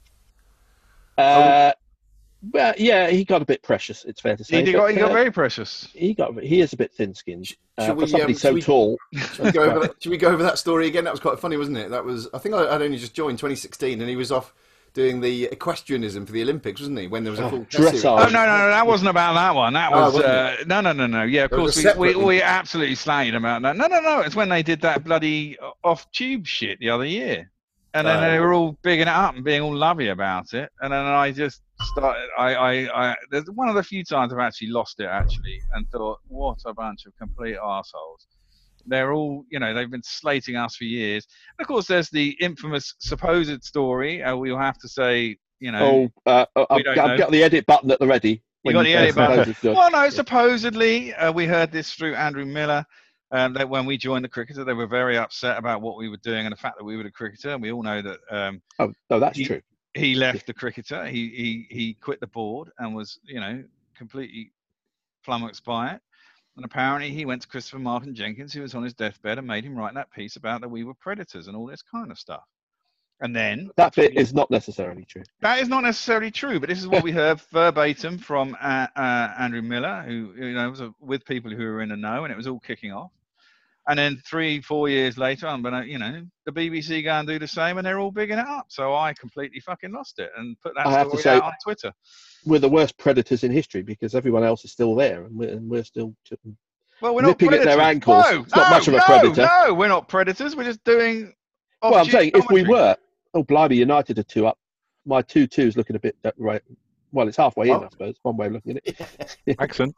Uh, well, yeah, he got a bit precious. It's fair to say. He, did but, got, he got uh, very precious. he got. He is a bit thin-skinned uh, Shall for we, somebody um, so shall we- tall. Should we, go over that, should we go over that story again? That was quite funny, wasn't it? That was, I think I, I'd only just joined twenty sixteen, and he was off doing the equestrianism for the Olympics, wasn't he? When there was a Oh, full test series. dressage. Oh no, no, no, that wasn't about that one. That Oh, was wasn't uh, no, no, no, no. Yeah, of There was course a we, we separate we absolutely slated about that. No, no, no. It's when they did that bloody off tube shit the other year, and then Oh. they were all bigging it up and being all lovey about it, and then I just started. I, I, I. There's one of the few times I've actually lost it actually, and thought, what a bunch of complete arseholes. They're all, you know, they've been slating us for years. And of course, there's the infamous supposed story. Uh, we'll have to say, you know, Oh, uh, we I've, don't I've know. got the edit button at the ready. You when got the say edit button. supposed to. Well, no, supposedly uh, we heard this through Andrew Miller. Um, that when we joined the cricketer, they were very upset about what we were doing and the fact that we were the cricketer. And we all know that um, Oh, no, that's he, true. he left the cricketer. He, he he quit the board and was, you know, completely flummoxed by it. And apparently he went to Christopher Martin Jenkins, who was on his deathbed, and made him write that piece about that we were predators and all this kind of stuff. And then That bit is not necessarily true. that is not necessarily true, but this is what we heard verbatim from uh, uh, Andrew Miller, who you know was uh, with people who were in the know, and it was all kicking off. And then three, four years later, I'm gonna, you know, the B B C go and do the same, and they're all bigging it up. So I completely fucking lost it and put that I have to story say- out on Twitter. We're the worst predators in history because everyone else is still there, and we're, and we're still ch- Well, we're not nipping at predators. their ankles. No, It's not no, much of a no, predator. No, we're not predators. We're just doing. Well, I'm off-duty saying if we commentary. were, oh, blimey, United are two up. My two twos looking a bit uh, right. Well, it's halfway in, Oh. I suppose. One way of looking at it. Accent.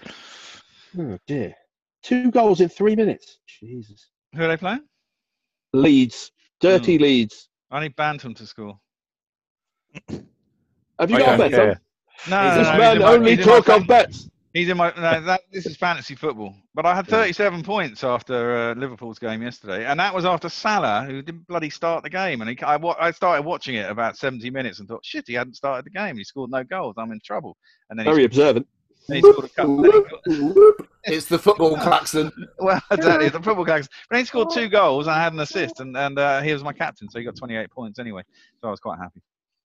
Oh dear, two goals in three minutes. Jesus. Who are they playing? Leeds, dirty Hmm. Leeds. I need Bantam to score. Have you I got a don't bet on? care. No, He's no, This no, in he's man in my- only he's in my talk fan- of bets. He's in my. No, that this is fantasy football. But I had thirty-seven points after uh, Liverpool's game yesterday, and that was after Salah, who didn't bloody start the game. And he, I, wa- I started watching it about seventy minutes and thought, shit, he hadn't started the game. He scored no goals. I'm in trouble. And then he, Very observant. then he scored a couple. Then he got, It's the football klaxon. well, exactly, it's a football game. But then he scored two goals, and I had an assist, and and uh, he was my captain, so he got twenty-eight points anyway. So I was quite happy.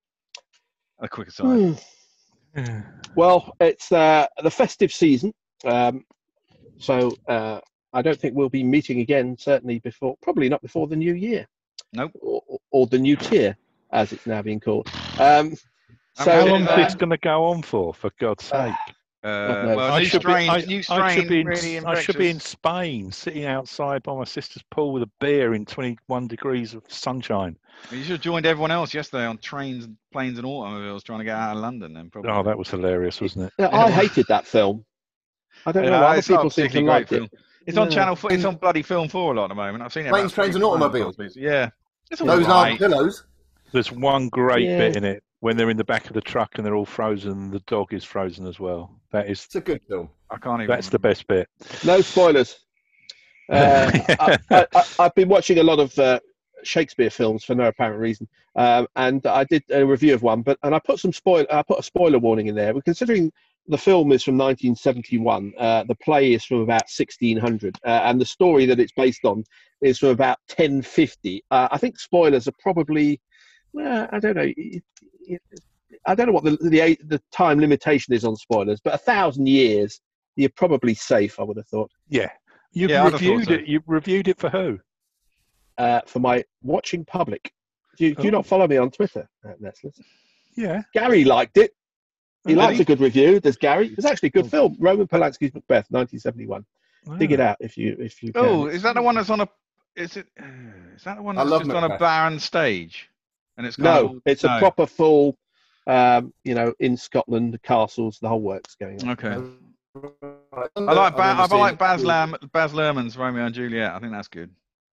A quick aside. Hmm. Well, it's uh, the festive season, um, so uh, I don't think we'll be meeting again. Certainly before, probably not before the new year. Nope. Or, or the new tier, as it's now being called. Um, I'm so How happy long with is that. this going to go on for? For God's Uh, sake! Uh, no. well, I new should, be, strain, I, new I strain, should be in, really I should be in infectious. Spain, sitting outside by my sister's pool with a beer in twenty-one degrees of sunshine. You should have joined everyone else yesterday on trains, and planes, and automobiles trying to get out of London. Then probably. Oh, that was hilarious, wasn't it? yeah, I hated that film. I don't know. Yeah, Other it's not a people seem to particularly great like film. it. It's on Yeah. Channel Four. It's on bloody Film Four a lot at the moment. I've seen it. Planes, about Trains three and times, Automobiles. possibly. Yeah. It's all Those right. aren't pillows. There's one great Yeah. bit in it when they're in the back of the truck and they're all frozen. And the dog is frozen as well. That is It's a good film. I can't even. that's the best bit. No spoilers. Uh, I, I, I, I've been watching a lot of uh, Shakespeare films for no apparent reason, um, and I did a review of one. But and I put some spoil. I put a spoiler warning in there. But considering the film is from nineteen seventy-one, uh, the play is from about sixteen hundred, uh, and the story that it's based on is from about ten fifty. Uh, I think spoilers are probably. Well, I don't know. It, it, I don't know what the, the the time limitation is on spoilers, but a thousand years, you're probably safe. I would have thought. Yeah, you've Yeah, I'd have reviewed thought so. it. You've reviewed it for who? Uh, for my watching public, do you, do you Oh. not follow me on Twitter, uh, Nestlers? Yeah. Gary liked it. He Oh, likes did he? a good review. There's Gary. It was actually a good film. Roman Polanski's Macbeth, nineteen seventy-one. Dig it out if you if you can. Oh, is that the one that's on a? Is it? uh, Is that the one I that's love just on a Macbeth. barren stage? And it's kind No, of, it's a no. proper full, um, you know, in Scotland, the castles, the whole works going on. Okay. I I like ba- I like Baz Lam- Baz Luhrmann's Romeo and Juliet. I think that's good.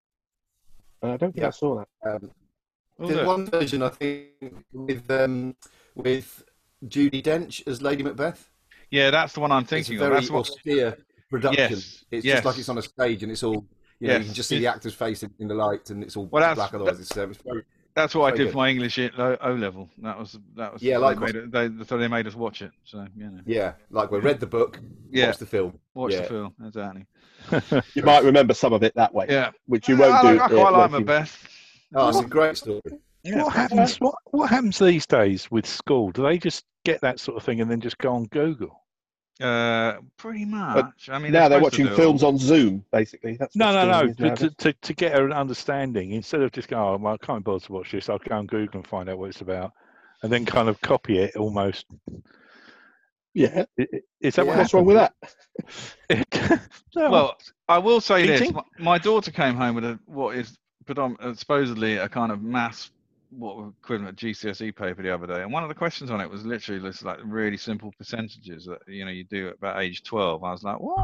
I don't think Yeah. I saw that. Um, What was there's it? one version I think with um, with Judi Dench as Lady Macbeth. Yeah, that's the one I'm It's a thinking very of. That's what. austere production. Yes, It's yes. just like it's on a stage and it's all. You know, you Yes. can just see the actor's face in, in the light and it's all Well, that's- black. Otherwise, it's, um, it's very. That's what I very did good. for my English at O O level. That was that was. Yeah, they likewise. made it, they, so they made us watch it. So you know. Yeah, like we read the book, Yeah. watched the film. Watch yeah. the film exactly. You might remember some of it that way. Yeah. Which you I won't like- do. I uh, quite like working- Macbeth. Oh, it's a great story. Yeah, what happens? What What happens these days with school? Do they just get that sort of thing and then just go on Google? Uh, pretty much. But I mean, now they're supposed to watching do it films all. on Zoom, basically. That's No, what no, no. schooling is To, nowadays. to, to, to get an understanding, instead of just going, oh, well, I can't bother to watch this, I'll go on Google and find out what it's about, and then kind of copy it almost. Yeah. I- i- Is that what What's wrong with that? No, Well, I will say this: Eating? my, my daughter came home with a what is predom- uh, supposedly a kind of maths, what equivalent G C S E paper the other day, and one of the questions on it was literally just like really simple percentages that you know you do at about age twelve. I was like, what?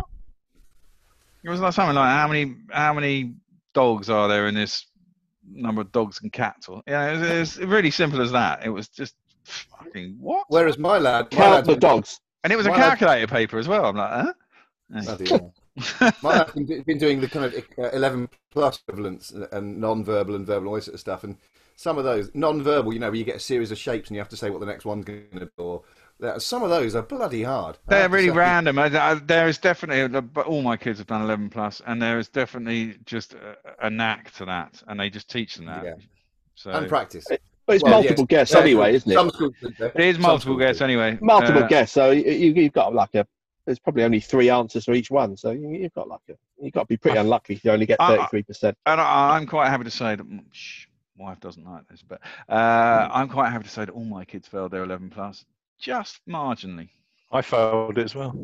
It was like something like how many how many dogs are there in this number of dogs and cats, or yeah, you know, it was, it was really simple as that. It was just fucking what? Whereas my lad, my Count lad's the been- dogs. And it was a my lad- calculator paper as well. I'm like, huh? Bloody hell. My lad's been, do- been doing the kind of uh, eleven plus equivalents and non-verbal and verbal, all this sort of stuff. And some of those non-verbal, you know, where you get a series of shapes and you have to say what the next one's going to be. Or that, some of those are bloody hard. I They're have to really say. random. I, I, there is definitely, but all my kids have done eleven plus, and there is definitely just a, a knack to that, and they just teach them that. Yeah. So And practice. But it's Well, multiple yes. guess Yeah, anyway, isn't it? Some schools do that. it is Some multiple schools guess do. anyway. Multiple Uh, guess. So you, you- you've got like a. There's probably only three answers for each one. So you, you've got like a. You've got to be pretty unlucky if you only get I- I- thirty-three percent. And I, I'm quite happy to say that. mm, Shh, my wife doesn't like this, but uh, I'm quite happy to say that all my kids failed their eleven plus, just marginally. I failed it as well.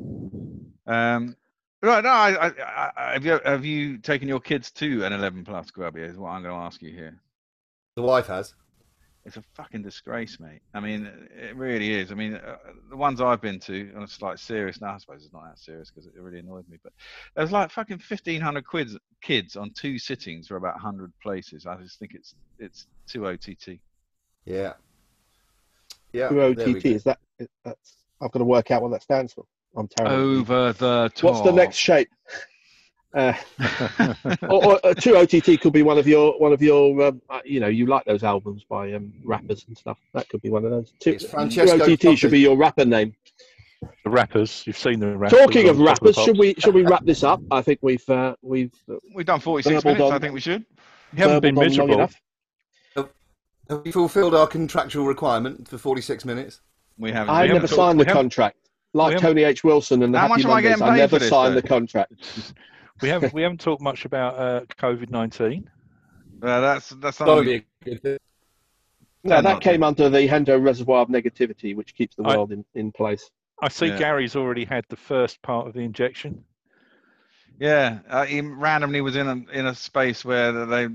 Um, right, no, I, I, I, have you have you taken your kids to an eleven plus, Grubby? Is what I'm going to ask you here. The wife has. It's a fucking disgrace, mate. I mean, it really is. I mean, uh, the ones I've been to, and it's like serious. Now, I suppose it's not that serious because it really annoyed me. But there's like fucking fifteen hundred quids, kids on two sittings for about one hundred places. I just think it's it's too O T T. Yeah. Yeah. Two there O we T T go. is that? That's. I've got to work out what that stands for. I'm terrible. Over the top. What's the next shape? Uh, or, or uh, two O T T could be one of your one of your um, uh, you know you like those albums by um, rappers and stuff. That could be one of those. Two, It's two Francesco O T T should Totti. be your rapper name. The rappers, you've seen the rappers. Talking of on top rappers, the should box. we should we wrap this up? I think we've uh, we've uh, We've done forty-six Verbal minutes. done. I think we should. You haven't been burbled on long miserable. enough. Have we fulfilled our contractual requirement for forty-six minutes? We haven't. I we never haven't talked- signed the we haven't- contract. we Like haven't- Tony H. Wilson and the How Happy much am I Mondays, getting I paid never for this, signed though? the contract. We haven't we haven't talked much about uh, COVID nineteen. Uh, that's that's That'll something. be a good thing. No, Tend that not to. came under the Hendo Reservoir of Negativity, which keeps the I- world in, in place. I see Yeah. Gary's already had the first part of the injection. Yeah, uh, he randomly was in a in a space where they. Uh,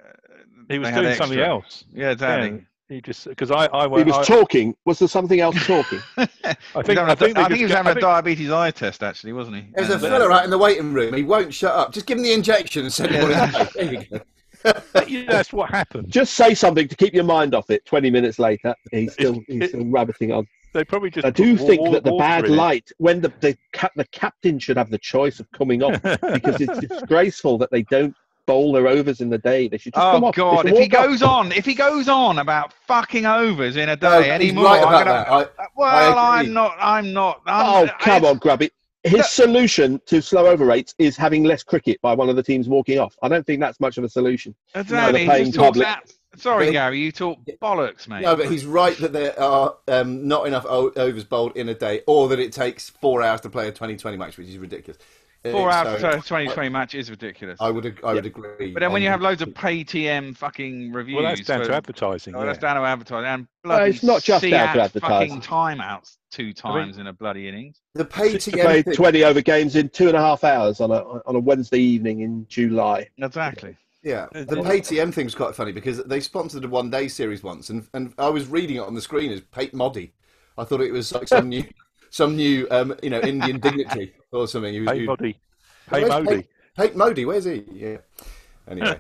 He was they had doing something extra. else. Yeah, exactly. He just because I I He went. was I, talking. Was there something else talking? I He's think having I a- think, they I think just he was go- having I a think- diabetes eye test, actually, wasn't he? There's a And, uh, fella out in the waiting room. He won't shut up. Just give him the injection and send him on his way. There you go. yeah, that's what happened. Just say something to keep your mind off it. Twenty minutes later, he's still he's still rabbiting on. They probably just. I do put think wa- that the water bad in it. light, when the the, cap, the captain should have the choice of coming off, because it's disgraceful that they don't bowl their overs in the day. They should just come Oh off. They God! should If he walk off. goes on, if he goes on about fucking overs in a day No, he's anymore, right I'm about gonna. that. I- well, I agree. I'm not. I'm not. I'm, Oh, come I- on, grab it. His solution to slow over rates is having less cricket by one of the teams walking off. I don't think that's much of a solution. Exactly. No, the he paying just talks public. ab- Sorry, But- Gary, you talk bollocks, mate. No, but he's right that there are um, not enough o- overs bowled in a day, or that it takes four hours to play a twenty twenty match, which is ridiculous. Four Uh, hours so for a twenty twenty match is ridiculous. I would, ag- I would agree. But then when on- you have loads of pay T M fucking reviews, Well, that's down for, to advertising. Oh, yeah. that's down to advertising and Well, bloody it's not just down to Seat advertising. fucking timeouts two times in a bloody innings. the pay To T play M thing, twenty over games in two and a half hours on a on a Wednesday evening in July. Exactly. yeah, the pay T M thing's quite funny because they sponsored a one-day series once, and and I was reading it on the screen as Pate Modi. I thought it was like some new, some new, um, you know, Indian dignitary or something. He was- Hey, he- Modi. Hey, Where's Modi. Pate, Pate Modi, where's he? Yeah. Anyway,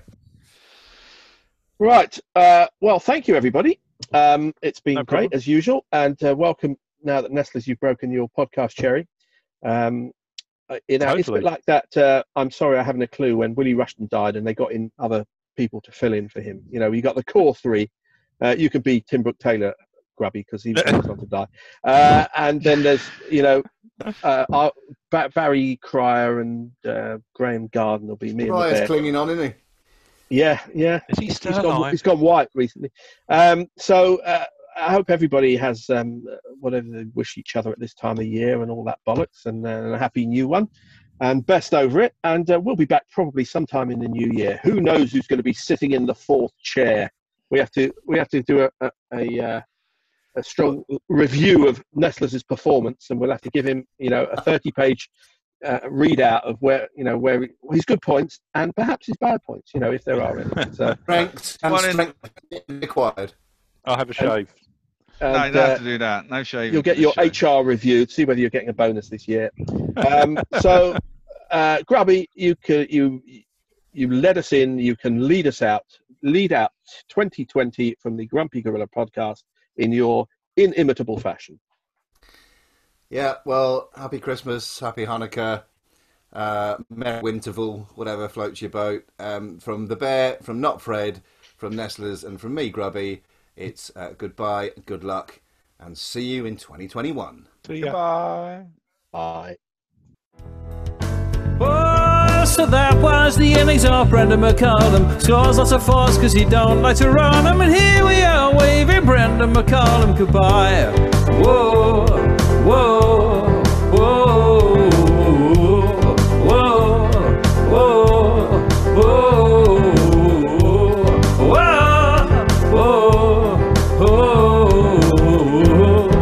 Right. Uh, well, thank you, everybody. Um, it's been No great problem. as usual, and uh, welcome now that Nestle's you've broken your podcast cherry. Um, uh, you know, it's a Totally. bit like that. Uh, I'm sorry, I haven't a clue. When Willie Rushton died, and they got in other people to fill in for him. You know, you got the core three. Uh, you could be Tim Brooke Taylor, Grubby, because he was the first one to die. Uh, and then there's, you know, uh, our, Ba- Barry Cryer and uh, Graham Garden will be me and the Briar's Bear. clinging on, isn't he? Yeah, yeah. Is he still He's gone, alive? he's gone white recently. Um, so uh, I hope everybody has um, whatever they wish each other at this time of year and all that bollocks, and, uh, and a happy new one. And best over it. And uh, we'll be back probably sometime in the new year. Who knows who's going to be sitting in the fourth chair? We have to we have to do a a, a, uh, a strong review of Nestle's performance, and we'll have to give him, you know, a thirty-page uh, readout of where, you know, where his good points and perhaps his bad points, you know, if there are any. So, Strength and Well, in- strength acquired. I'll have a shave. and, no, you don't uh, have to do that. No shaving. you'll get for your this show. H R reviewed, see whether you're getting a bonus this year. Um, so, uh, Grubby, you can you you led us in. You can lead us out. Lead out twenty twenty from the Grumpy Gorilla podcast in your inimitable fashion. Yeah, well, happy Christmas, happy Hanukkah, uh, Merry Winterval, whatever floats your boat. Um, from the Bear, from Not Fred, from Nestle's, and from me, Grubby, it's uh, goodbye, good luck, and see you in twenty twenty-one. See ya. Goodbye. Bye. Oh, so that was the innings of Brendan McCullum. Scores lots of fours because he don't like to run 'em. And here we are waving Brendan McCullum goodbye. Whoa, whoa, whoa, whoa, whoa, whoa, whoa, whoa, whoa.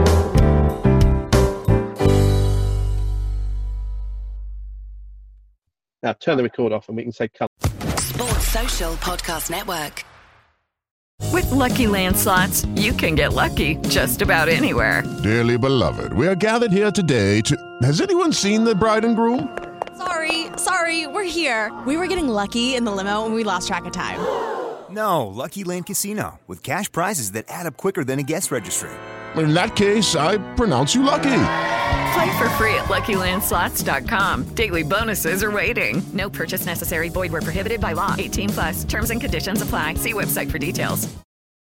Now turn the record off and we can say come. Sports Social Podcast Network. With Lucky Land Slots, you can get lucky just about anywhere. Dearly beloved, we are gathered here today to... Has anyone seen the bride and groom? Sorry, sorry, we're here. We were getting lucky in the limo and we lost track of time. No, Lucky Land Casino, with cash prizes that add up quicker than a guest registry. In that case, I pronounce you lucky. Play for free at Lucky Land Slots dot com. Daily bonuses are waiting. No purchase necessary. Void where prohibited by law. eighteen plus. Terms and conditions apply. See website for details.